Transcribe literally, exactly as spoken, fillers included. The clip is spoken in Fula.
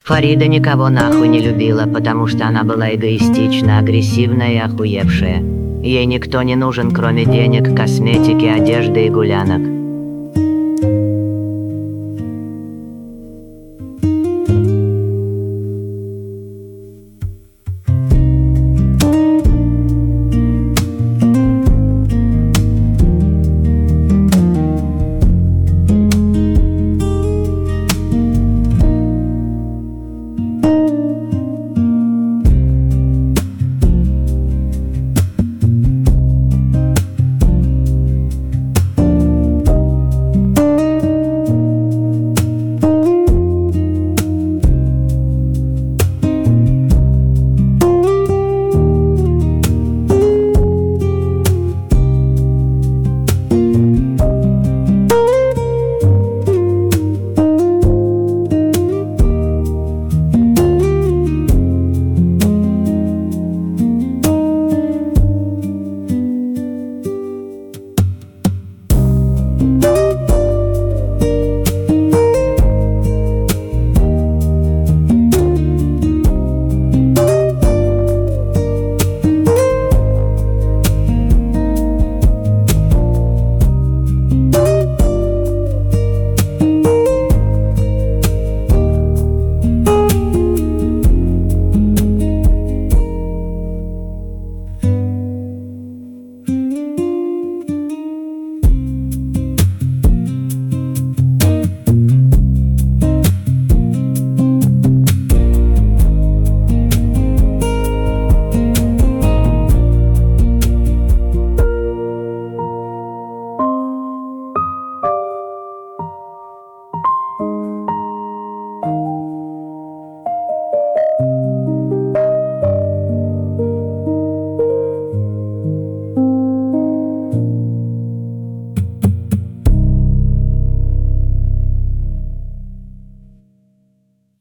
Фарида никого нахуй не любила, потому что она была эгоистична, агрессивная и охуевшая. Ей никто не нужен, кроме денег, косметики, одежды и гулянок.